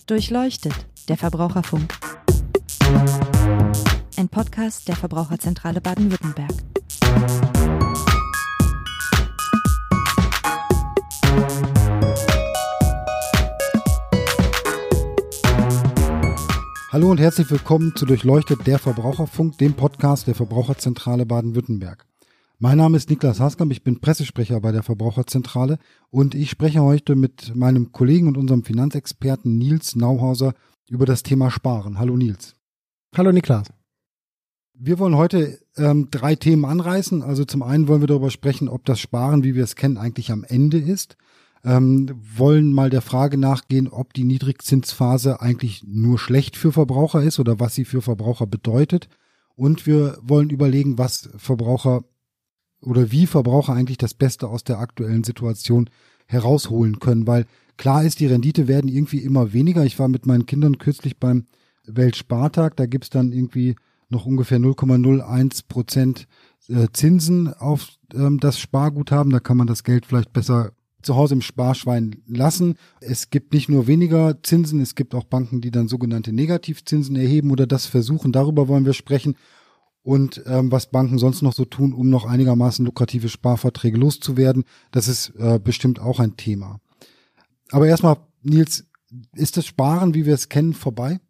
Durchleuchtet, der Verbraucherfunk. Ein Podcast der Verbraucherzentrale Baden-Württemberg. Hallo und herzlich willkommen zu Durchleuchtet, der Verbraucherfunk, dem Podcast der Verbraucherzentrale Baden-Württemberg. Mein Name ist Niklas Haskamp, ich bin Pressesprecher bei der Verbraucherzentrale und ich spreche heute mit meinem Kollegen und unserem Finanzexperten Nils Nauhauser über das Thema Sparen. Hallo Nils. Hallo Niklas. Wir wollen heute 3 Themen anreißen. Also zum einen wollen wir darüber sprechen, ob das Sparen, wie wir es kennen, eigentlich am Ende ist. Wollen mal der Frage nachgehen, ob die Niedrigzinsphase eigentlich nur schlecht für Verbraucher ist oder was sie für Verbraucher bedeutet. Und wir wollen überlegen, was Verbraucher oder wie Verbraucher eigentlich das Beste aus der aktuellen Situation herausholen können, weil klar ist, die Rendite werden irgendwie immer weniger. Ich war mit meinen Kindern kürzlich beim Weltspartag, da gibt's dann irgendwie noch ungefähr 0,01% Zinsen auf das Sparguthaben, da kann man das Geld vielleicht besser zu Hause im Sparschwein lassen. Es gibt nicht nur weniger Zinsen, es gibt auch Banken, die dann sogenannte Negativzinsen erheben oder das versuchen, darüber wollen wir sprechen. Und was Banken sonst noch so tun, um noch einigermaßen lukrative Sparverträge loszuwerden, das ist bestimmt auch ein Thema. Aber erstmal, Nils, ist das Sparen, wie wir es kennen, vorbei?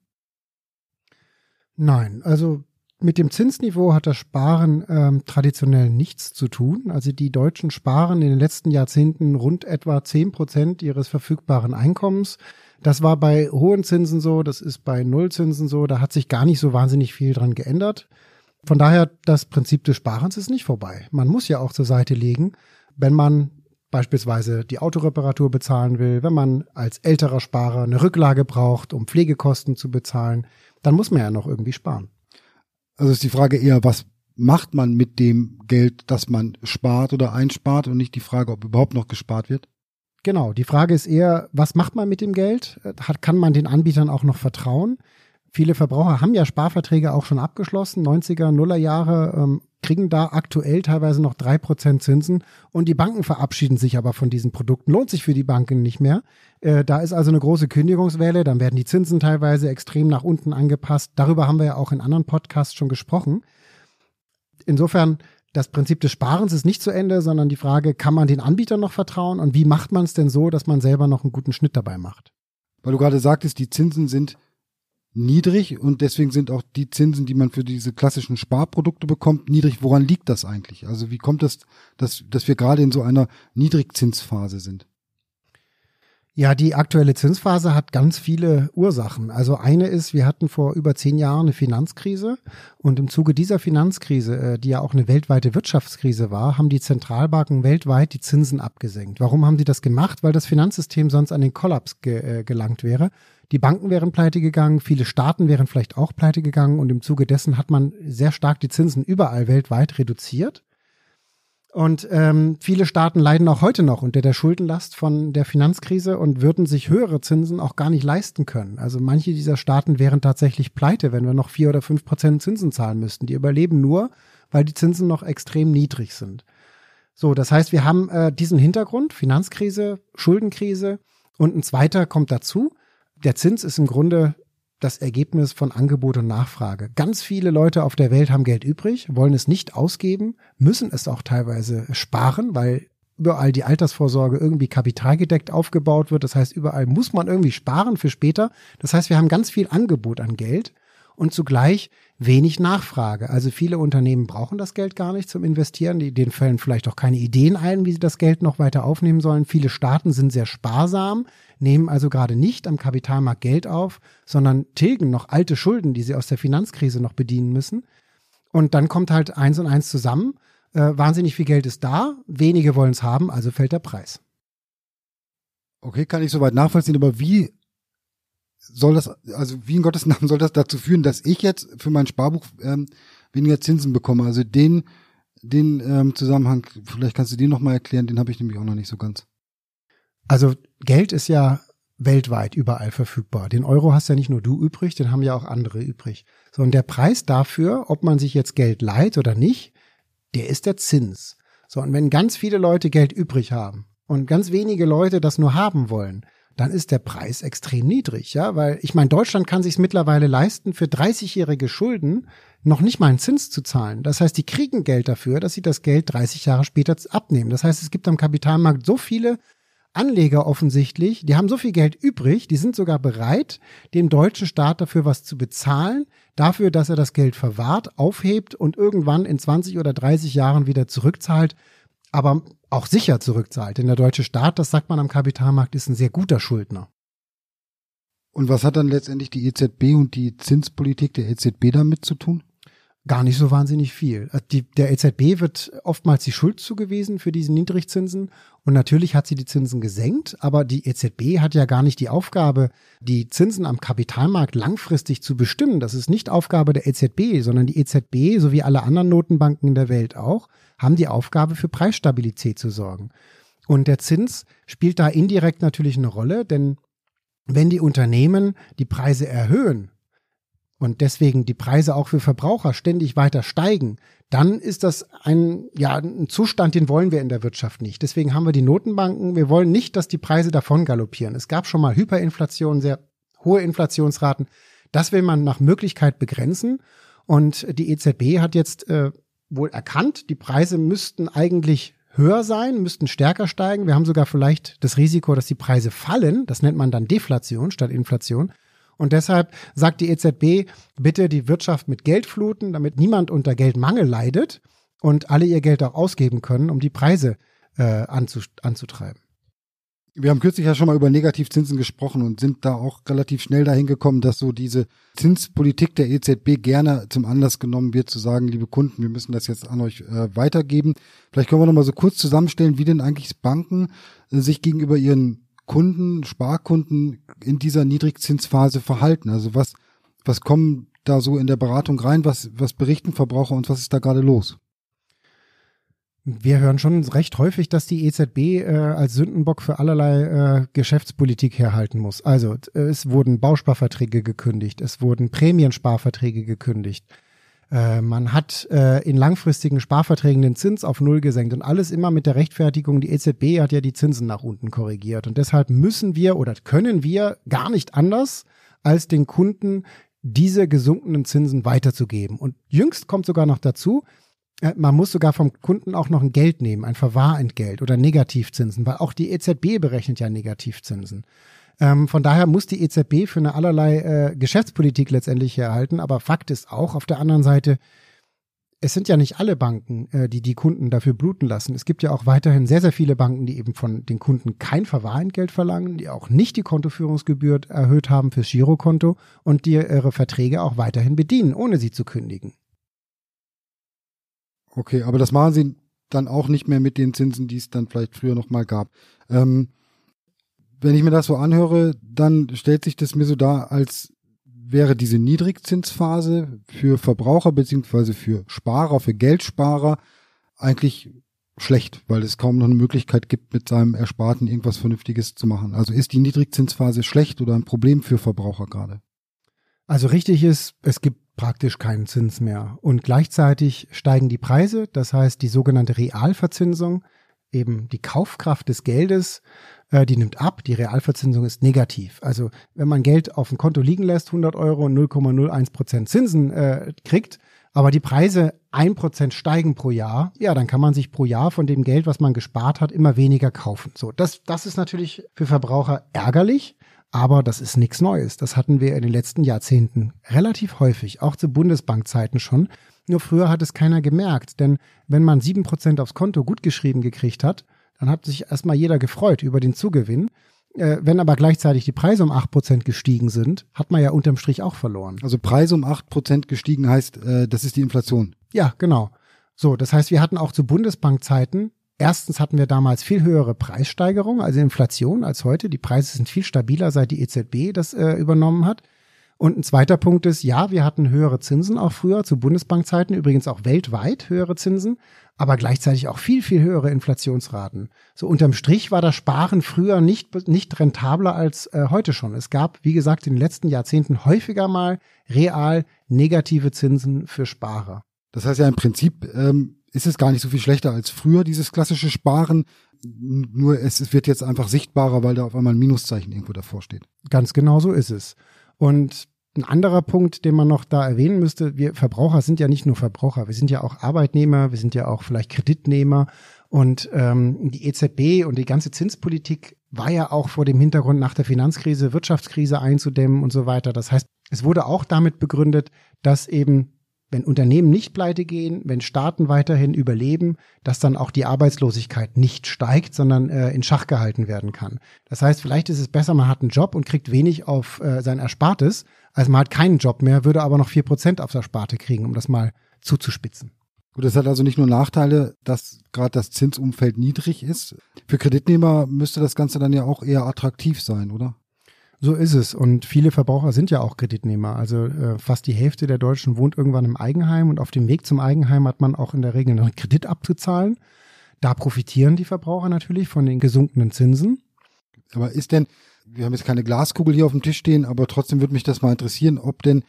Nein, also mit dem Zinsniveau hat das Sparen traditionell nichts zu tun. Also die Deutschen sparen in den letzten Jahrzehnten rund etwa 10% ihres verfügbaren Einkommens. Das war bei hohen Zinsen so, das ist bei Nullzinsen so, da hat sich gar nicht so wahnsinnig viel dran geändert. Von daher, das Prinzip des Sparens ist nicht vorbei. Man muss ja auch zur Seite legen, wenn man beispielsweise die Autoreparatur bezahlen will, wenn man als älterer Sparer eine Rücklage braucht, um Pflegekosten zu bezahlen, dann muss man ja noch irgendwie sparen. Also ist die Frage eher, was macht man mit dem Geld, das man spart oder einspart und nicht die Frage, ob überhaupt noch gespart wird? Genau, die Frage ist eher, was macht man mit dem Geld? Kann man den Anbietern auch noch vertrauen? Viele Verbraucher haben ja Sparverträge auch schon abgeschlossen, 90er, Nuller Jahre, kriegen da aktuell teilweise noch 3% Zinsen und die Banken verabschieden sich aber von diesen Produkten, lohnt sich für die Banken nicht mehr. Da ist also eine große Kündigungswelle, dann werden die Zinsen teilweise extrem nach unten angepasst. Darüber haben wir ja auch in anderen Podcasts schon gesprochen. Insofern, das Prinzip des Sparens ist nicht zu Ende, sondern die Frage, kann man den Anbietern noch vertrauen und wie macht man es denn so, dass man selber noch einen guten Schnitt dabei macht? Weil du gerade sagtest, die Zinsen sind niedrig und deswegen sind auch die Zinsen, die man für diese klassischen Sparprodukte bekommt, niedrig. Woran liegt das eigentlich? Also wie kommt es, dass wir gerade in so einer Niedrigzinsphase sind? Ja, die aktuelle Zinsphase hat ganz viele Ursachen. Also eine ist, wir hatten vor über 10 Jahren eine Finanzkrise und im Zuge dieser Finanzkrise, die ja auch eine weltweite Wirtschaftskrise war, haben die Zentralbanken weltweit die Zinsen abgesenkt. Warum haben die das gemacht? Weil das Finanzsystem sonst an den Kollaps gelangt wäre. Die Banken wären pleite gegangen, viele Staaten wären vielleicht auch pleite gegangen und im Zuge dessen hat man sehr stark die Zinsen überall weltweit reduziert. Und viele Staaten leiden auch heute noch unter der Schuldenlast von der Finanzkrise und würden sich höhere Zinsen auch gar nicht leisten können. Also manche dieser Staaten wären tatsächlich pleite, wenn wir noch 4 oder 5% Zinsen zahlen müssten. Die überleben nur, weil die Zinsen noch extrem niedrig sind. So, das heißt, wir haben diesen Hintergrund, Finanzkrise, Schuldenkrise und ein zweiter kommt dazu. Der Zins ist im Grunde das Ergebnis von Angebot und Nachfrage. Ganz viele Leute auf der Welt haben Geld übrig, wollen es nicht ausgeben, müssen es auch teilweise sparen, weil überall die Altersvorsorge irgendwie kapitalgedeckt aufgebaut wird. Das heißt, überall muss man irgendwie sparen für später. Das heißt, wir haben ganz viel Angebot an Geld und zugleich wenig Nachfrage. Also viele Unternehmen brauchen das Geld gar nicht zum Investieren. Denen fallen vielleicht auch keine Ideen ein, wie sie das Geld noch weiter aufnehmen sollen. Viele Staaten sind sehr sparsam, nehmen also gerade nicht am Kapitalmarkt Geld auf, sondern tilgen noch alte Schulden, die sie aus der Finanzkrise noch bedienen müssen. Und dann kommt halt 1 und 1 zusammen. Wahnsinnig viel Geld ist da, wenige wollen es haben, also fällt der Preis. Okay, kann ich soweit nachvollziehen, aber wie soll das, also wie in Gottes Namen soll das dazu führen, dass ich jetzt für mein Sparbuch weniger Zinsen bekomme? Also den Zusammenhang, vielleicht kannst du den nochmal erklären, den habe ich nämlich auch noch nicht so ganz. Also Geld ist ja weltweit überall verfügbar. Den Euro hast ja nicht nur du übrig, den haben ja auch andere übrig. So, und der Preis dafür, ob man sich jetzt Geld leiht oder nicht, der ist der Zins. So, und wenn ganz viele Leute Geld übrig haben und ganz wenige Leute das nur haben wollen, dann ist der Preis extrem niedrig, ja, weil ich meine, Deutschland kann sich es mittlerweile leisten, für 30-jährige Schulden noch nicht mal einen Zins zu zahlen. Das heißt, die kriegen Geld dafür, dass sie das Geld 30 Jahre später abnehmen. Das heißt, es gibt am Kapitalmarkt so viele Anleger offensichtlich, die haben so viel Geld übrig, die sind sogar bereit, dem deutschen Staat dafür was zu bezahlen, dafür, dass er das Geld verwahrt, aufhebt und irgendwann in 20 oder 30 Jahren wieder zurückzahlt, aber auch sicher zurückzahlt. Denn der deutsche Staat, das sagt man am Kapitalmarkt, ist ein sehr guter Schuldner. Und was hat dann letztendlich die EZB und die Zinspolitik der EZB damit zu tun? Gar nicht so wahnsinnig viel. Der EZB wird oftmals die Schuld zugewiesen für diese Niedrigzinsen und natürlich hat sie die Zinsen gesenkt, aber die EZB hat ja gar nicht die Aufgabe, die Zinsen am Kapitalmarkt langfristig zu bestimmen. Das ist nicht Aufgabe der EZB, sondern die EZB, so wie alle anderen Notenbanken in der Welt auch, haben die Aufgabe, für Preisstabilität zu sorgen. Und der Zins spielt da indirekt natürlich eine Rolle, denn wenn die Unternehmen die Preise erhöhen, und deswegen die Preise auch für Verbraucher ständig weiter steigen, dann ist das ein Zustand, den wollen wir in der Wirtschaft nicht. Deswegen haben wir die Notenbanken. Wir wollen nicht, dass die Preise davon galoppieren. Es gab schon mal Hyperinflation, sehr hohe Inflationsraten. Das will man nach Möglichkeit begrenzen. Und die EZB hat jetzt wohl erkannt, die Preise müssten eigentlich höher sein, müssten stärker steigen. Wir haben sogar vielleicht das Risiko, dass die Preise fallen. Das nennt man dann Deflation statt Inflation. Und deshalb sagt die EZB, bitte die Wirtschaft mit Geld fluten, damit niemand unter Geldmangel leidet und alle ihr Geld auch ausgeben können, um die Preise anzutreiben. Wir haben kürzlich ja schon mal über Negativzinsen gesprochen und sind da auch relativ schnell dahin gekommen, dass so diese Zinspolitik der EZB gerne zum Anlass genommen wird, zu sagen, liebe Kunden, wir müssen das jetzt an euch weitergeben. Vielleicht können wir noch mal so kurz zusammenstellen, wie denn eigentlich Banken sich gegenüber ihren Kunden, Sparkunden in dieser Niedrigzinsphase verhalten? Also was kommen da so in der Beratung rein? Was berichten Verbraucher und was ist da gerade los? Wir hören schon recht häufig, dass die EZB als Sündenbock für allerlei Geschäftspolitik herhalten muss. Also es wurden Bausparverträge gekündigt, es wurden Prämiensparverträge gekündigt. Man hat in langfristigen Sparverträgen den Zins auf 0 gesenkt und alles immer mit der Rechtfertigung, die EZB hat ja die Zinsen nach unten korrigiert und deshalb müssen wir oder können wir gar nicht anders, als den Kunden diese gesunkenen Zinsen weiterzugeben. Und jüngst kommt sogar noch dazu, man muss sogar vom Kunden auch noch ein Geld nehmen, ein Verwahrentgelt oder Negativzinsen, weil auch die EZB berechnet ja Negativzinsen. Von daher muss die EZB für eine allerlei Geschäftspolitik letztendlich herhalten. Aber Fakt ist auch auf der anderen Seite, es sind ja nicht alle Banken, die Kunden dafür bluten lassen. Es gibt ja auch weiterhin sehr, sehr viele Banken, die eben von den Kunden kein Verwahrentgelt verlangen, die auch nicht die Kontoführungsgebühr erhöht haben fürs Girokonto und die ihre Verträge auch weiterhin bedienen, ohne sie zu kündigen. Okay, aber das machen sie dann auch nicht mehr mit den Zinsen, die es dann vielleicht früher noch mal gab. Wenn ich mir das so anhöre, dann stellt sich das mir so dar, als wäre diese Niedrigzinsphase für Verbraucher beziehungsweise für Sparer, für Geldsparer eigentlich schlecht, weil es kaum noch eine Möglichkeit gibt, mit seinem Ersparten irgendwas Vernünftiges zu machen. Also ist die Niedrigzinsphase schlecht oder ein Problem für Verbraucher gerade? Also richtig ist, es gibt praktisch keinen Zins mehr und gleichzeitig steigen die Preise, das heißt die sogenannte Realverzinsung, eben die Kaufkraft des Geldes, die nimmt ab, die Realverzinsung ist negativ. Also wenn man Geld auf dem Konto liegen lässt, 100 Euro und 0,01% Zinsen kriegt, aber die Preise 1% steigen pro Jahr, ja, dann kann man sich pro Jahr von dem Geld, was man gespart hat, immer weniger kaufen. So, das ist natürlich für Verbraucher ärgerlich, aber das ist nichts Neues. Das hatten wir in den letzten Jahrzehnten relativ häufig, auch zu Bundesbankzeiten schon. Nur früher hat es keiner gemerkt, denn wenn man 7% aufs Konto gutgeschrieben gekriegt hat, dann hat sich erstmal jeder gefreut über den Zugewinn. Wenn aber gleichzeitig die Preise um 8% gestiegen sind, hat man ja unterm Strich auch verloren. Also Preise um 8% gestiegen heißt, das ist die Inflation. Ja, genau. So, das heißt, wir hatten auch zu Bundesbankzeiten, erstens hatten wir damals viel höhere Preissteigerung, also Inflation als heute. Die Preise sind viel stabiler, seit die EZB das übernommen hat. Und ein zweiter Punkt ist, ja, wir hatten höhere Zinsen auch früher, zu Bundesbankzeiten, übrigens auch weltweit höhere Zinsen, aber gleichzeitig auch viel, viel höhere Inflationsraten. So unterm Strich war das Sparen früher nicht rentabler als heute schon. Es gab, wie gesagt, in den letzten Jahrzehnten häufiger mal real negative Zinsen für Sparer. Das heißt ja im Prinzip ist es gar nicht so viel schlechter als früher, dieses klassische Sparen. Nur es wird jetzt einfach sichtbarer, weil da auf einmal ein Minuszeichen irgendwo davor steht. Ganz genau so ist es. Und ein anderer Punkt, den man noch da erwähnen müsste, wir Verbraucher sind ja nicht nur Verbraucher, wir sind ja auch Arbeitnehmer, wir sind ja auch vielleicht Kreditnehmer und die EZB und die ganze Zinspolitik war ja auch vor dem Hintergrund nach der Finanzkrise, Wirtschaftskrise einzudämmen und so weiter. Das heißt, es wurde auch damit begründet, dass eben, wenn Unternehmen nicht pleite gehen, wenn Staaten weiterhin überleben, dass dann auch die Arbeitslosigkeit nicht steigt, sondern in Schach gehalten werden kann. Das heißt, vielleicht ist es besser, man hat einen Job und kriegt wenig auf sein Erspartes, als man hat keinen Job mehr, würde aber noch 4% aufs Ersparte kriegen, um das mal zuzuspitzen. Gut, das hat also nicht nur Nachteile, dass gerade das Zinsumfeld niedrig ist. Für Kreditnehmer müsste das Ganze dann ja auch eher attraktiv sein, oder? So ist es. Und viele Verbraucher sind ja auch Kreditnehmer. Also fast die Hälfte der Deutschen wohnt irgendwann im Eigenheim und auf dem Weg zum Eigenheim hat man auch in der Regel einen Kredit abzuzahlen. Da profitieren die Verbraucher natürlich von den gesunkenen Zinsen. Aber ist denn, wir haben jetzt keine Glaskugel hier auf dem Tisch stehen, aber trotzdem würde mich das mal interessieren, ob denn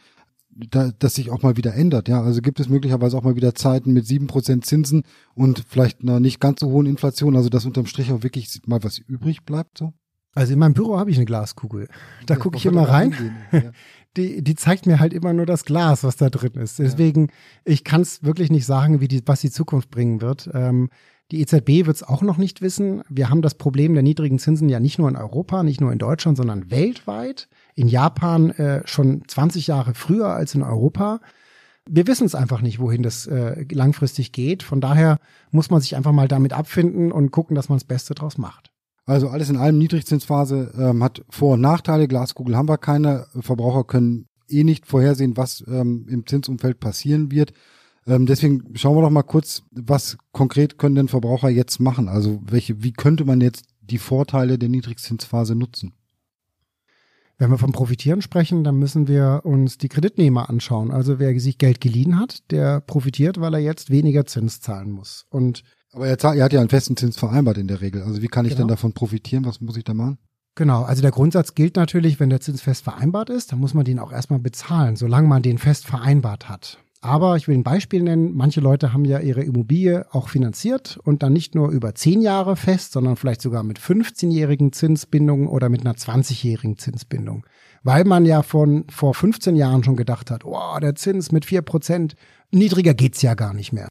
das sich auch mal wieder ändert. Ja, also gibt es möglicherweise auch mal wieder Zeiten mit 7% Zinsen und vielleicht einer nicht ganz so hohen Inflation, also dass unterm Strich auch wirklich mal was übrig bleibt, so? Also in meinem Büro habe ich eine Glaskugel. Da gucke ich immer rein. Ja. Die zeigt mir halt immer nur das Glas, was da drin ist. Deswegen, ich kann es wirklich nicht sagen, was die Zukunft bringen wird. Die EZB wird es auch noch nicht wissen. Wir haben das Problem der niedrigen Zinsen ja nicht nur in Europa, nicht nur in Deutschland, sondern weltweit. In Japan schon 20 Jahre früher als in Europa. Wir wissen es einfach nicht, wohin das langfristig geht. Von daher muss man sich einfach mal damit abfinden und gucken, dass man das Beste draus macht. Also alles in allem, Niedrigzinsphase hat Vor- und Nachteile. Glaskugel haben wir keine. Verbraucher können nicht vorhersehen, was im Zinsumfeld passieren wird. Deswegen schauen wir doch mal kurz, was konkret können denn Verbraucher jetzt machen? Also wie könnte man jetzt die Vorteile der Niedrigzinsphase nutzen? Wenn wir vom Profitieren sprechen, dann müssen wir uns die Kreditnehmer anschauen. Also wer sich Geld geliehen hat, der profitiert, weil er jetzt weniger Zins zahlen muss. Aber er hat ja einen festen Zins vereinbart in der Regel. Also wie kann ich denn davon profitieren? Was muss ich da machen? Genau, also der Grundsatz gilt natürlich, wenn der Zins fest vereinbart ist, dann muss man den auch erstmal bezahlen, solange man den fest vereinbart hat. Aber ich will ein Beispiel nennen. Manche Leute haben ja ihre Immobilie auch finanziert und dann nicht nur über 10 Jahre fest, sondern vielleicht sogar mit 15-jährigen Zinsbindungen oder mit einer 20-jährigen Zinsbindung. Weil man ja vor 15 Jahren schon gedacht hat, oh, der Zins mit 4%, niedriger geht's ja gar nicht mehr.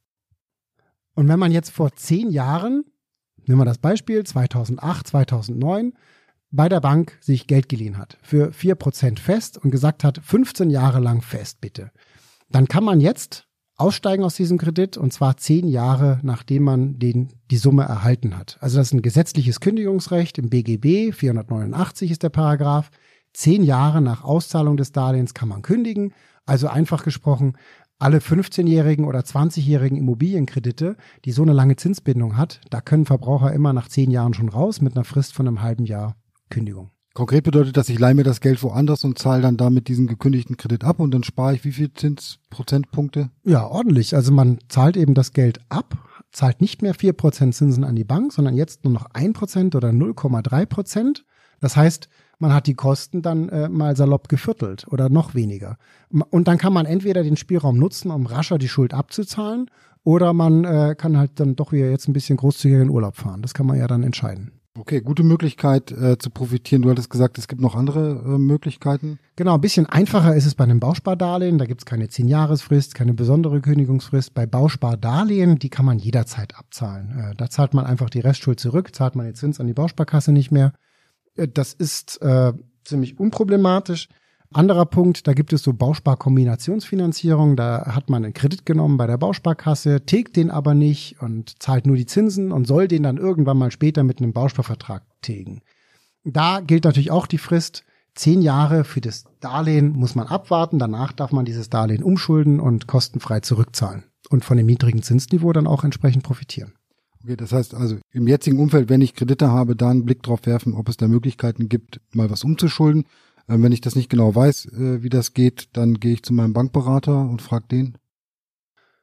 Und wenn man jetzt vor 10 Jahren, nehmen wir das Beispiel, 2008, 2009, bei der Bank sich Geld geliehen hat, für 4% fest und gesagt hat, 15 Jahre lang fest, bitte. Dann kann man jetzt aussteigen aus diesem Kredit und zwar 10 Jahre, nachdem man die Summe erhalten hat. Also das ist ein gesetzliches Kündigungsrecht im BGB, 489 ist der Paragraph. 10 Jahre nach Auszahlung des Darlehens kann man kündigen. Also einfach gesprochen, alle 15-jährigen oder 20-jährigen Immobilienkredite, die so eine lange Zinsbindung hat, da können Verbraucher immer nach 10 Jahren schon raus mit einer Frist von einem halben Jahr Kündigung. Konkret bedeutet das, ich leihe mir das Geld woanders und zahle dann damit diesen gekündigten Kredit ab und dann spare ich wie viel Zinsprozentpunkte? Ja, ordentlich. Also man zahlt eben das Geld ab, zahlt nicht mehr 4% Zinsen an die Bank, sondern jetzt nur noch 1% oder 0,3%. Das heißt, man hat die Kosten dann mal salopp geviertelt oder noch weniger. Und dann kann man entweder den Spielraum nutzen, um rascher die Schuld abzuzahlen, oder man kann halt dann doch wieder jetzt ein bisschen großzügiger in Urlaub fahren. Das kann man ja dann entscheiden. Okay, gute Möglichkeit zu profitieren. Du hattest gesagt, es gibt noch andere Möglichkeiten. Genau, ein bisschen einfacher ist es bei einem Bauspardarlehen. Da gibt es keine 10-Jahresfrist, keine besondere Kündigungsfrist. Bei Bauspardarlehen, die kann man jederzeit abzahlen. Da zahlt man einfach die Restschuld zurück, zahlt man den Zins an die Bausparkasse nicht mehr. Das ist ziemlich unproblematisch. Anderer Punkt, da gibt es so Bausparkombinationsfinanzierung. Da hat man einen Kredit genommen bei der Bausparkasse, tilgt den aber nicht und zahlt nur die Zinsen und soll den dann irgendwann mal später mit einem Bausparvertrag tilgen. Da gilt natürlich auch die Frist. 10 Jahre für das Darlehen muss man abwarten. Danach darf man dieses Darlehen umschulden und kostenfrei zurückzahlen und von dem niedrigen Zinsniveau dann auch entsprechend profitieren. Okay, das heißt also im jetzigen Umfeld, wenn ich Kredite habe, da einen Blick drauf werfen, ob es da Möglichkeiten gibt, mal was umzuschulden. Wenn ich das nicht genau weiß, wie das geht, dann gehe ich zu meinem Bankberater und frage den.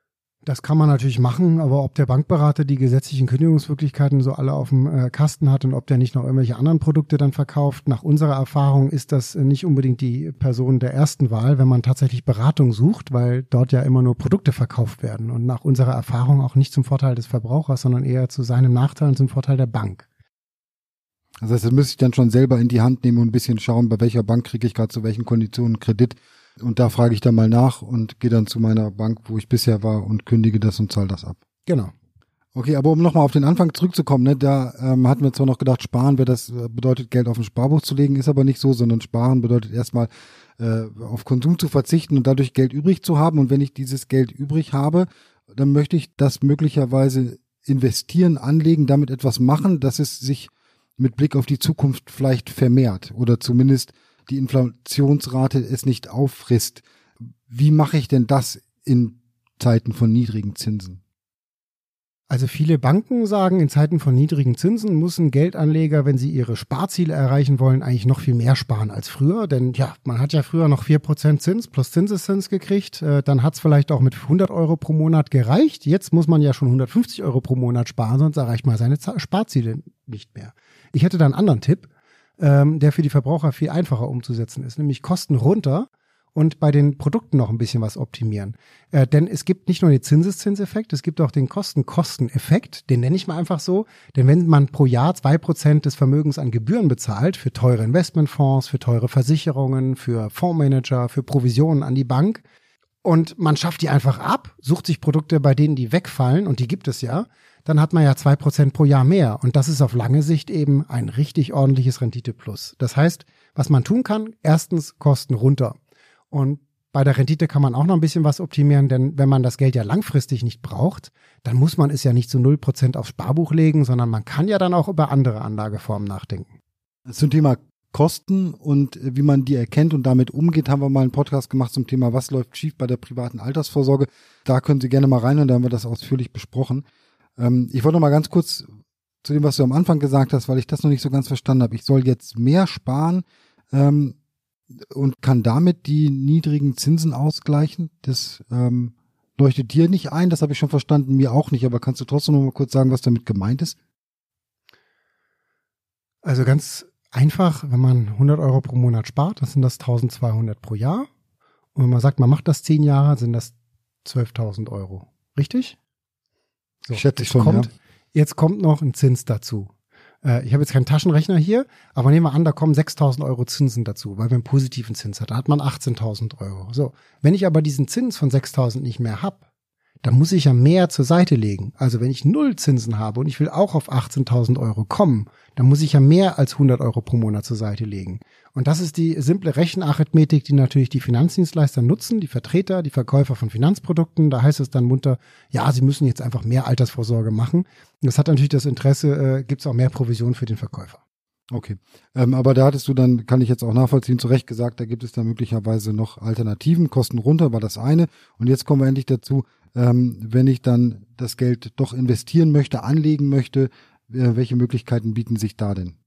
Das kann man natürlich machen, aber ob der Bankberater die gesetzlichen Kündigungsmöglichkeiten so alle auf dem Kasten hat und ob der nicht noch irgendwelche anderen Produkte dann verkauft, nach unserer Erfahrung ist das nicht unbedingt die Person der ersten Wahl, wenn man tatsächlich Beratung sucht, weil dort ja immer nur Produkte verkauft werden und nach unserer Erfahrung auch nicht zum Vorteil des Verbrauchers, sondern eher zu seinem Nachteil und zum Vorteil der Bank. Also das müsste ich dann schon selber in die Hand nehmen und ein bisschen schauen, bei welcher Bank kriege ich gerade zu welchen Konditionen Kredit. Und da frage ich dann mal nach und gehe dann zu meiner Bank, wo ich bisher war und kündige das und zahle das ab. Genau. Okay, aber um nochmal auf den Anfang zurückzukommen, ne, da hatten wir zwar noch gedacht, sparen das bedeutet, Geld auf ein Sparbuch zu legen, ist aber nicht so, sondern sparen bedeutet erstmal auf Konsum zu verzichten und dadurch Geld übrig zu haben. Und wenn ich dieses Geld übrig habe, dann möchte ich das möglicherweise investieren, anlegen, damit etwas machen, dass es sich mit Blick auf die Zukunft vielleicht vermehrt oder zumindest die Inflationsrate es nicht auffrisst. Wie mache ich denn das in Zeiten von niedrigen Zinsen? Also viele Banken sagen, in Zeiten von niedrigen Zinsen müssen Geldanleger, wenn sie ihre Sparziele erreichen wollen, eigentlich noch viel mehr sparen als früher. Denn ja, man hat ja früher noch 4% Zins plus Zinseszins gekriegt. Dann hat es vielleicht auch mit 100 Euro pro Monat gereicht. Jetzt muss man ja schon 150 Euro pro Monat sparen, sonst erreicht man seine Sparziele nicht mehr. Ich hätte da einen anderen Tipp, der für die Verbraucher viel einfacher umzusetzen ist, nämlich Kosten runter und bei den Produkten noch ein bisschen was optimieren. Denn es gibt nicht nur den Zinseszinseffekt, es gibt auch den Kosteneffekt, den nenne ich mal einfach so. Denn wenn man pro Jahr 2% des Vermögens an Gebühren bezahlt, für teure Investmentfonds, für teure Versicherungen, für Fondsmanager, für Provisionen an die Bank und man schafft die einfach ab, sucht sich Produkte, bei denen die wegfallen und die gibt es ja, dann hat man ja 2% pro Jahr mehr. Und das ist auf lange Sicht eben ein richtig ordentliches Rendite-Plus. Das heißt, was man tun kann, erstens Kosten runter. Und bei der Rendite kann man auch noch ein bisschen was optimieren, denn wenn man das Geld ja langfristig nicht braucht, dann muss man es ja nicht zu 0% aufs Sparbuch legen, sondern man kann ja dann auch über andere Anlageformen nachdenken. Zum Thema Kosten und wie man die erkennt und damit umgeht, haben wir mal einen Podcast gemacht zum Thema, was läuft schief bei der privaten Altersvorsorge. Da können Sie gerne mal reinhören, da haben wir das ausführlich besprochen. Ich wollte noch mal ganz kurz zu dem, was du am Anfang gesagt hast, weil ich das noch nicht so ganz verstanden habe. Ich soll jetzt mehr sparen und kann damit die niedrigen Zinsen ausgleichen. Das leuchtet dir nicht ein, das habe ich schon verstanden, mir auch nicht. Aber kannst du trotzdem noch mal kurz sagen, was damit gemeint ist? Also ganz einfach, wenn man 100 Euro pro Monat spart, dann sind das 1200 pro Jahr. Und wenn man sagt, man macht das 10 Jahre, sind das 12.000 Euro. Richtig? So, schätze ich schon, ja. Jetzt kommt noch ein Zins dazu. Ich habe jetzt keinen Taschenrechner hier, aber nehmen wir an, da kommen 6.000 Euro Zinsen dazu, weil wir einen positiven Zins hat. Da hat man 18.000 Euro. So, wenn ich aber diesen Zins von 6.000 nicht mehr habe, dann muss ich ja mehr zur Seite legen. Also wenn ich 0 Zinsen habe und ich will auch auf 18.000 Euro kommen, dann muss ich ja mehr als 100 Euro pro Monat zur Seite legen. Und das ist die simple Rechenarithmetik, die natürlich die Finanzdienstleister nutzen, die Vertreter, die Verkäufer von Finanzprodukten. Da heißt es dann munter, ja, sie müssen jetzt einfach mehr Altersvorsorge machen. Und das hat natürlich das Interesse, gibt es auch mehr Provision für den Verkäufer. Okay, aber da hattest du dann, kann ich jetzt auch nachvollziehen, zu Recht gesagt, da gibt es da möglicherweise noch Alternativen, Kosten runter war das eine. Und jetzt kommen wir endlich dazu, wenn ich dann das Geld doch investieren möchte, anlegen möchte, welche Möglichkeiten bieten sich da denn?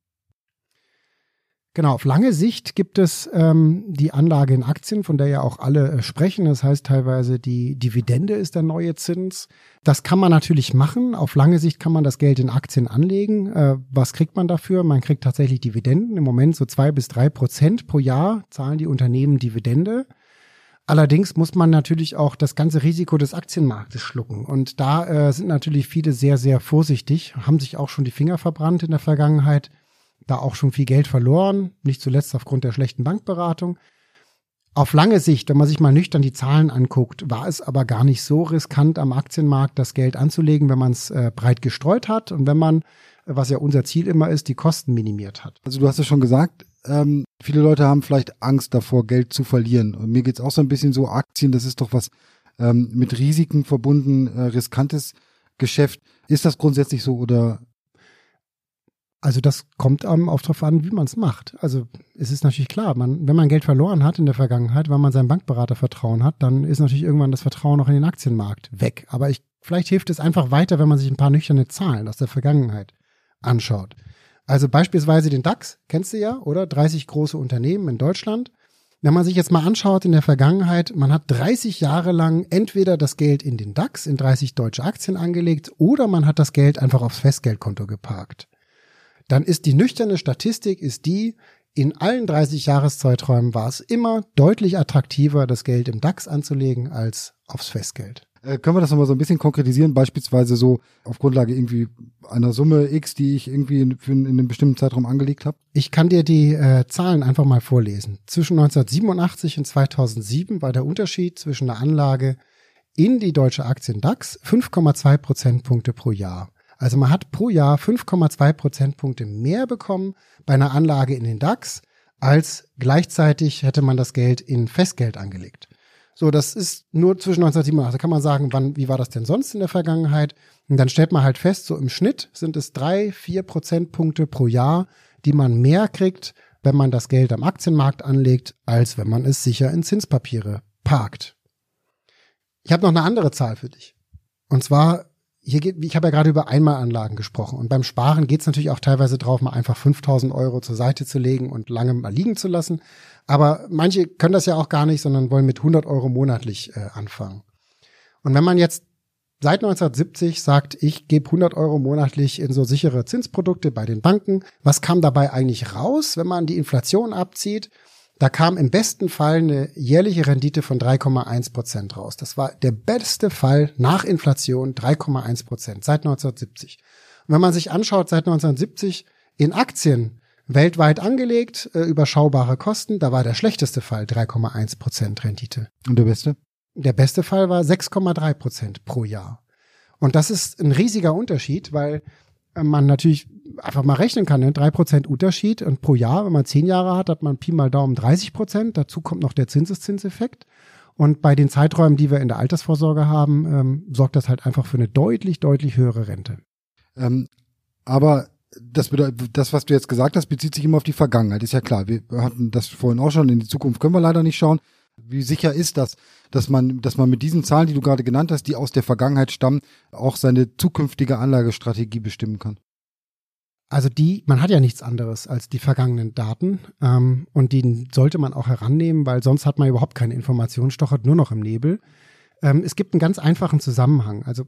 Genau, auf lange Sicht gibt es die Anlage in Aktien, von der ja auch alle sprechen. Das heißt teilweise, die Dividende ist der neue Zins. Das kann man natürlich machen. Auf lange Sicht kann man das Geld in Aktien anlegen. Was kriegt man dafür? Man kriegt tatsächlich Dividenden. Im Moment so 2-3% pro Jahr zahlen die Unternehmen Dividende. Allerdings muss man natürlich auch das ganze Risiko des Aktienmarktes schlucken. Und da sind natürlich viele sehr, sehr vorsichtig, haben sich auch schon die Finger verbrannt in der Vergangenheit, da auch schon viel Geld verloren, nicht zuletzt aufgrund der schlechten Bankberatung. Auf lange Sicht, wenn man sich mal nüchtern die Zahlen anguckt, war es aber gar nicht so riskant am Aktienmarkt, das Geld anzulegen, wenn man es breit gestreut hat und wenn man, was ja unser Ziel immer ist, die Kosten minimiert hat. Also du hast es schon gesagt, viele Leute haben vielleicht Angst davor, Geld zu verlieren. Und mir geht's auch so ein bisschen so, Aktien, das ist doch was mit Risiken verbunden, riskantes Geschäft. Ist das grundsätzlich so oder? Also das kommt auch drauf an, wie man es macht. Also es ist natürlich klar, wenn man Geld verloren hat in der Vergangenheit, weil man seinem Bankberater Vertrauen hat, dann ist natürlich irgendwann das Vertrauen auch in den Aktienmarkt weg. Aber vielleicht hilft es einfach weiter, wenn man sich ein paar nüchterne Zahlen aus der Vergangenheit anschaut. Also beispielsweise den DAX, kennst du ja, oder? 30 große Unternehmen in Deutschland. Wenn man sich jetzt mal anschaut in der Vergangenheit, man hat 30 Jahre lang entweder das Geld in den DAX, in 30 deutsche Aktien angelegt, oder man hat das Geld einfach aufs Festgeldkonto geparkt. Dann ist die nüchterne Statistik, in allen 30 Jahreszeiträumen war es immer deutlich attraktiver, das Geld im DAX anzulegen, als aufs Festgeld. Können wir das nochmal so ein bisschen konkretisieren, beispielsweise so auf Grundlage irgendwie einer Summe X, die ich irgendwie in einem bestimmten Zeitraum angelegt habe? Ich kann dir die Zahlen einfach mal vorlesen. Zwischen 1987 und 2007 war der Unterschied zwischen der Anlage in die deutsche Aktien DAX 5,2 Prozentpunkte pro Jahr. Also man hat pro Jahr 5,2 Prozentpunkte mehr bekommen bei einer Anlage in den DAX, als gleichzeitig hätte man das Geld in Festgeld angelegt. So, das ist nur zwischen 1987. Da kann man sagen, wie war das denn sonst in der Vergangenheit? Und dann stellt man halt fest, so im Schnitt sind es 3-4 Prozentpunkte pro Jahr, die man mehr kriegt, wenn man das Geld am Aktienmarkt anlegt, als wenn man es sicher in Zinspapiere parkt. Ich habe noch eine andere Zahl für dich. Und zwar, ich habe ja gerade über Einmalanlagen gesprochen. Und beim Sparen geht es natürlich auch teilweise drauf, mal einfach 5.000 € zur Seite zu legen und lange mal liegen zu lassen. Aber manche können das ja auch gar nicht, sondern wollen mit 100 € monatlich anfangen. Und wenn man jetzt seit 1970 sagt, ich gebe 100 € monatlich in so sichere Zinsprodukte bei den Banken, was kam dabei eigentlich raus, wenn man die Inflation abzieht? Da kam im besten Fall eine jährliche Rendite von 3,1% raus. Das war der beste Fall nach Inflation, 3,1% seit 1970. Und wenn man sich anschaut, seit 1970 in Aktien weltweit angelegt, überschaubare Kosten, da war der schlechteste Fall 3,1% Rendite. Und der beste? Der beste Fall war 6,3% pro Jahr. Und das ist ein riesiger Unterschied, weil man natürlich einfach mal rechnen kann, ne? 3% Unterschied und pro Jahr, wenn man 10 Jahre hat man Pi mal Daumen 30%. Dazu kommt noch der Zinseszinseffekt. Und bei den Zeiträumen, die wir in der Altersvorsorge haben, sorgt das halt einfach für eine deutlich, deutlich höhere Rente. Aber das bedeutet, das, was du jetzt gesagt hast, bezieht sich immer auf die Vergangenheit. Ist ja klar. Wir hatten das vorhin auch schon. In die Zukunft können wir leider nicht schauen. Wie sicher ist das, dass man mit diesen Zahlen, die du gerade genannt hast, die aus der Vergangenheit stammen, auch seine zukünftige Anlagestrategie bestimmen kann? Also man hat ja nichts anderes als die vergangenen Daten, und die sollte man auch herannehmen, weil sonst hat man überhaupt keine Information, stochert nur noch im Nebel. Es gibt einen ganz einfachen Zusammenhang. Also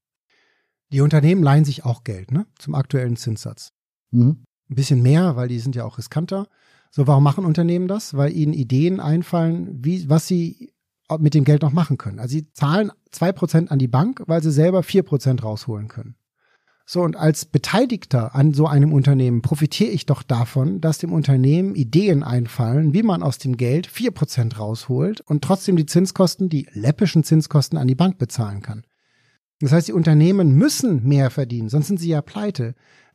die Unternehmen leihen sich auch Geld, ne, zum aktuellen Zinssatz. Mhm. Ein bisschen mehr, weil die sind ja auch riskanter. So, warum machen Unternehmen das? Weil ihnen Ideen einfallen, was sie mit dem Geld noch machen können. Also sie zahlen 2% an die Bank, weil sie selber 4% rausholen können. So, und als Beteiligter an so einem Unternehmen profitiere ich doch davon, dass dem Unternehmen Ideen einfallen, wie man aus dem Geld 4% rausholt und trotzdem die Zinskosten, die läppischen Zinskosten an die Bank bezahlen kann. Das heißt, die Unternehmen müssen mehr verdienen, sonst sind sie ja pleite.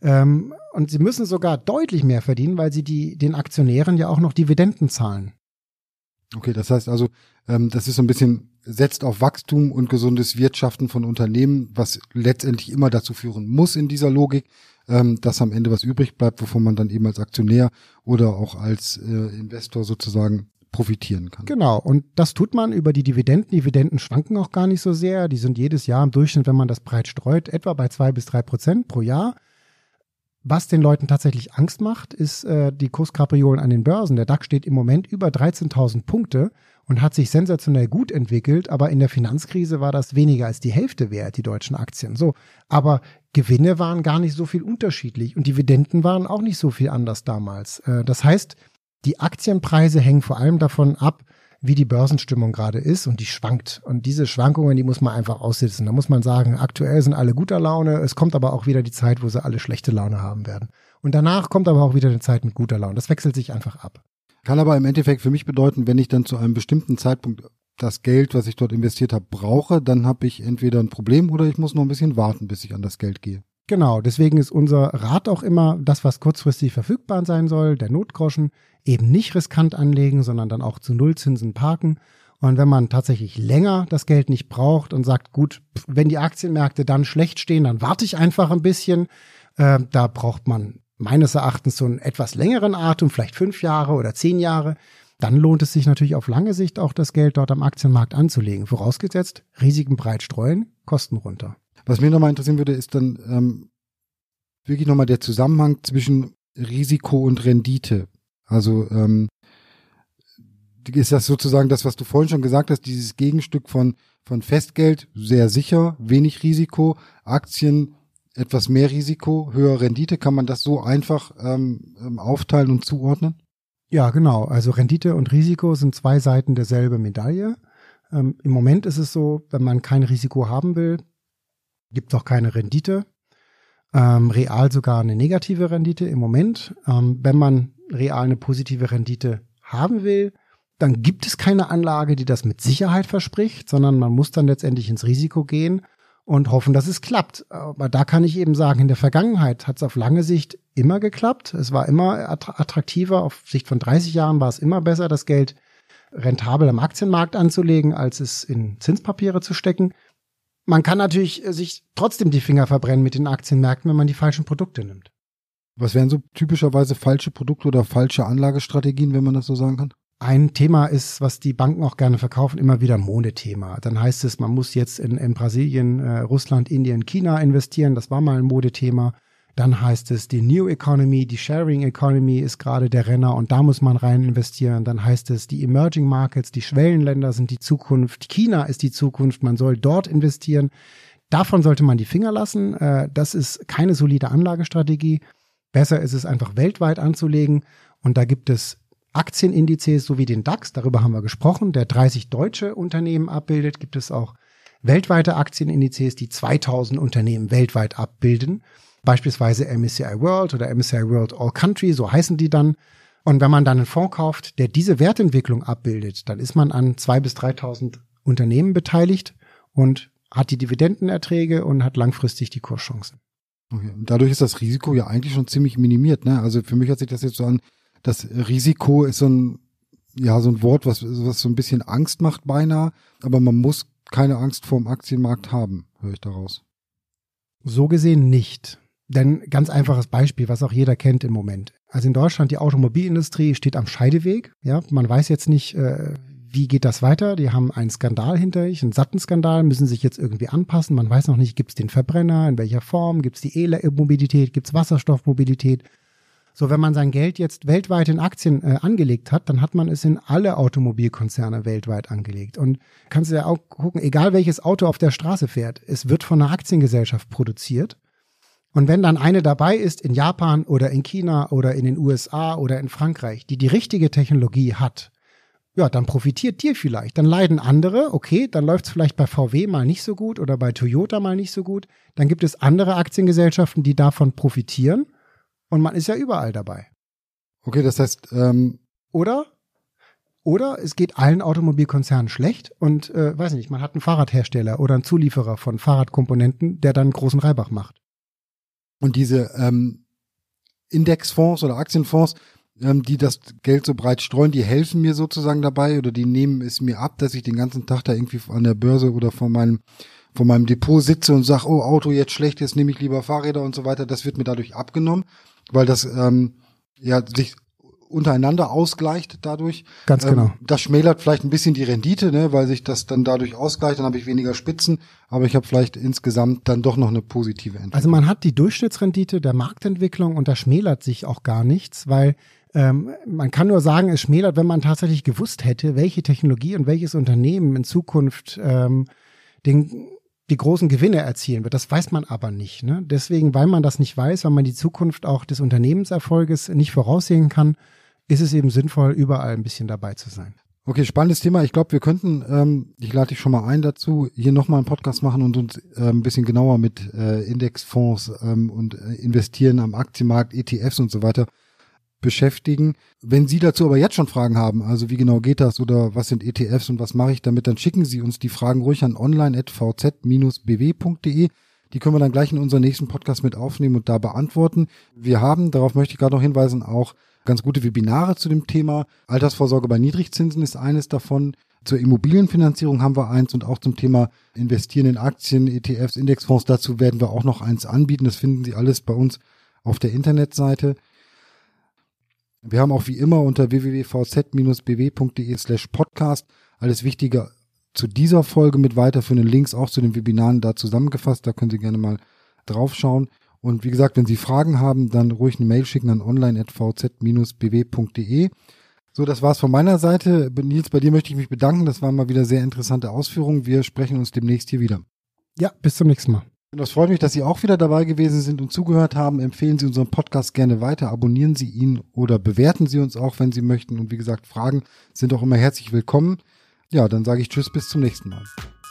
Und sie müssen sogar deutlich mehr verdienen, weil sie den Aktionären ja auch noch Dividenden zahlen. Okay, das heißt also, das ist so ein bisschen setzt auf Wachstum und gesundes Wirtschaften von Unternehmen, was letztendlich immer dazu führen muss in dieser Logik, dass am Ende was übrig bleibt, wovon man dann eben als Aktionär oder auch als Investor sozusagen profitieren kann. Genau, und das tut man über die Dividenden. Dividenden schwanken auch gar nicht so sehr. Die sind jedes Jahr im Durchschnitt, wenn man das breit streut, etwa bei 2-3% pro Jahr. Was den Leuten tatsächlich Angst macht, ist die Kurskapriolen an den Börsen. Der DAX steht im Moment über 13.000 Punkte und hat sich sensationell gut entwickelt, aber in der Finanzkrise war das weniger als die Hälfte wert, die deutschen Aktien. So, aber Gewinne waren gar nicht so viel unterschiedlich und Dividenden waren auch nicht so viel anders damals. Das heißt, die Aktienpreise hängen vor allem davon ab, wie die Börsenstimmung gerade ist, und die schwankt. Und diese Schwankungen, die muss man einfach aussitzen. Da muss man sagen, aktuell sind alle guter Laune, es kommt aber auch wieder die Zeit, wo sie alle schlechte Laune haben werden. Und danach kommt aber auch wieder eine Zeit mit guter Laune. Das wechselt sich einfach ab. Kann aber im Endeffekt für mich bedeuten, wenn ich dann zu einem bestimmten Zeitpunkt das Geld, was ich dort investiert habe, brauche, dann habe ich entweder ein Problem oder ich muss noch ein bisschen warten, bis ich an das Geld gehe. Genau, deswegen ist unser Rat auch immer, das, was kurzfristig verfügbar sein soll, der Notgroschen, eben nicht riskant anlegen, sondern dann auch zu Nullzinsen parken. Und wenn man tatsächlich länger das Geld nicht braucht und sagt, gut, wenn die Aktienmärkte dann schlecht stehen, dann warte ich einfach ein bisschen. Da braucht man meines Erachtens so einen etwas längeren Atem, vielleicht 5 Jahre oder 10 Jahre. Dann lohnt es sich natürlich auf lange Sicht auch, das Geld dort am Aktienmarkt anzulegen. Vorausgesetzt, Risiken breit streuen, Kosten runter. Was mich nochmal interessieren würde, ist dann wirklich nochmal der Zusammenhang zwischen Risiko und Rendite. Also ist das sozusagen das, was du vorhin schon gesagt hast, dieses Gegenstück von Festgeld, sehr sicher, wenig Risiko, Aktien, etwas mehr Risiko, höhere Rendite. Kann man das so einfach aufteilen und zuordnen? Ja, genau. Also Rendite und Risiko sind zwei Seiten derselben Medaille. Im Moment ist es so, wenn man kein Risiko haben will, gibt es auch keine Rendite. Real sogar eine negative Rendite im Moment. Wenn man real eine positive Rendite haben will, dann gibt es keine Anlage, die das mit Sicherheit verspricht, sondern man muss dann letztendlich ins Risiko gehen und hoffen, dass es klappt. Aber da kann ich eben sagen, in der Vergangenheit hat es auf lange Sicht immer geklappt. Es war immer attraktiver. Auf Sicht von 30 Jahren war es immer besser, das Geld rentabel am Aktienmarkt anzulegen, als es in Zinspapiere zu stecken. Man kann natürlich sich trotzdem die Finger verbrennen mit den Aktienmärkten, wenn man die falschen Produkte nimmt. Was wären so typischerweise falsche Produkte oder falsche Anlagestrategien, wenn man das so sagen kann? Ein Thema ist, was die Banken auch gerne verkaufen, immer wieder Modethema. Dann heißt es, man muss jetzt in Brasilien, Russland, Indien, China investieren. Das war mal ein Modethema. Dann heißt es, die New Economy, die Sharing Economy ist gerade der Renner und da muss man rein investieren. Dann heißt es, die Emerging Markets, die Schwellenländer sind die Zukunft. China ist die Zukunft, man soll dort investieren. Davon sollte man die Finger lassen. Das ist keine solide Anlagestrategie. Besser ist es einfach weltweit anzulegen. Und da gibt es Aktienindizes sowie den DAX, darüber haben wir gesprochen, der 30 deutsche Unternehmen abbildet. Gibt es auch weltweite Aktienindizes, die 2000 Unternehmen weltweit abbilden. Beispielsweise MSCI World oder MSCI World All Country, so heißen die dann. Und wenn man dann einen Fonds kauft, der diese Wertentwicklung abbildet, dann ist man an 2.000 bis 3.000 Unternehmen beteiligt und hat die Dividendenerträge und hat langfristig die Kurschancen. Okay. Und dadurch ist das Risiko ja eigentlich schon ziemlich minimiert, ne? Also für mich hört sich das jetzt so an, das Risiko ist so ein Wort, was so ein bisschen Angst macht beinahe, aber man muss keine Angst vor dem Aktienmarkt haben, höre ich daraus. So gesehen nicht. Denn ganz einfaches Beispiel, was auch jeder kennt im Moment. Also in Deutschland, die Automobilindustrie steht am Scheideweg. Ja, man weiß jetzt nicht, wie geht das weiter. Die haben einen Skandal hinter sich, einen Sattenskandal, müssen sich jetzt irgendwie anpassen. Man weiß noch nicht, gibt es den Verbrenner, in welcher Form, gibt es die E-Mobilität, gibt es Wasserstoffmobilität. So, wenn man sein Geld jetzt weltweit in Aktien angelegt hat, dann hat man es in alle Automobilkonzerne weltweit angelegt. Und kannst du ja auch gucken, egal welches Auto auf der Straße fährt, es wird von einer Aktiengesellschaft produziert. Und wenn dann eine dabei ist in Japan oder in China oder in den USA oder in Frankreich, die richtige Technologie hat, ja, dann profitiert die vielleicht. Dann leiden andere, okay, dann läuft es vielleicht bei VW mal nicht so gut oder bei Toyota mal nicht so gut. Dann gibt es andere Aktiengesellschaften, die davon profitieren und man ist ja überall dabei. Okay, das heißt, Oder es geht allen Automobilkonzernen schlecht und, weiß nicht, man hat einen Fahrradhersteller oder einen Zulieferer von Fahrradkomponenten, der dann einen großen Reibach macht. und diese Indexfonds oder Aktienfonds, die das Geld so breit streuen, die helfen mir sozusagen dabei oder die nehmen es mir ab, dass ich den ganzen Tag da irgendwie an der Börse oder vor meinem Depot sitze und sage, oh, Auto jetzt schlecht, jetzt nehme ich lieber Fahrräder und so weiter. Das wird mir dadurch abgenommen, weil das sich untereinander ausgleicht dadurch. Ganz genau. Das schmälert vielleicht ein bisschen die Rendite, ne, weil sich das dann dadurch ausgleicht, dann habe ich weniger Spitzen, aber ich habe vielleicht insgesamt dann doch noch eine positive Entwicklung. Also man hat die Durchschnittsrendite der Marktentwicklung und da schmälert sich auch gar nichts, weil man kann nur sagen, es schmälert, wenn man tatsächlich gewusst hätte, welche Technologie und welches Unternehmen in Zukunft die großen Gewinne erzielen wird. Das weiß man aber nicht. Ne? Deswegen, weil man das nicht weiß, weil man die Zukunft auch des Unternehmenserfolges nicht voraussehen kann, ist es eben sinnvoll, überall ein bisschen dabei zu sein. Okay, spannendes Thema. Ich glaube, wir könnten, ich lade dich schon mal ein dazu, hier nochmal einen Podcast machen und uns ein bisschen genauer mit Indexfonds und Investieren am Aktienmarkt, ETFs und so weiter beschäftigen. Wenn Sie dazu aber jetzt schon Fragen haben, also wie genau geht das oder was sind ETFs und was mache ich damit, dann schicken Sie uns die Fragen ruhig an online@vz-bw.de. Die können wir dann gleich in unseren nächsten Podcast mit aufnehmen und da beantworten. Wir haben, darauf möchte ich gerade noch hinweisen, auch ganz gute Webinare zu dem Thema. Altersvorsorge bei Niedrigzinsen ist eines davon. Zur Immobilienfinanzierung haben wir eins und auch zum Thema Investieren in Aktien, ETFs, Indexfonds. Dazu werden wir auch noch eins anbieten. Das finden Sie alles bei uns auf der Internetseite. Wir haben auch wie immer unter www.vz-bw.de/podcast alles Wichtige zu dieser Folge mit weiterführenden Links auch zu den Webinaren da zusammengefasst. Da können Sie gerne mal draufschauen. Und wie gesagt, wenn Sie Fragen haben, dann ruhig eine Mail schicken an online@vz-bw.de. So, das war's von meiner Seite. Nils, bei dir möchte ich mich bedanken. Das waren mal wieder sehr interessante Ausführungen. Wir sprechen uns demnächst hier wieder. Ja, bis zum nächsten Mal. Und das freut mich, dass Sie auch wieder dabei gewesen sind und zugehört haben. Empfehlen Sie unseren Podcast gerne weiter, abonnieren Sie ihn oder bewerten Sie uns auch, wenn Sie möchten. Und wie gesagt, Fragen sind auch immer herzlich willkommen. Ja, dann sage ich Tschüss, bis zum nächsten Mal.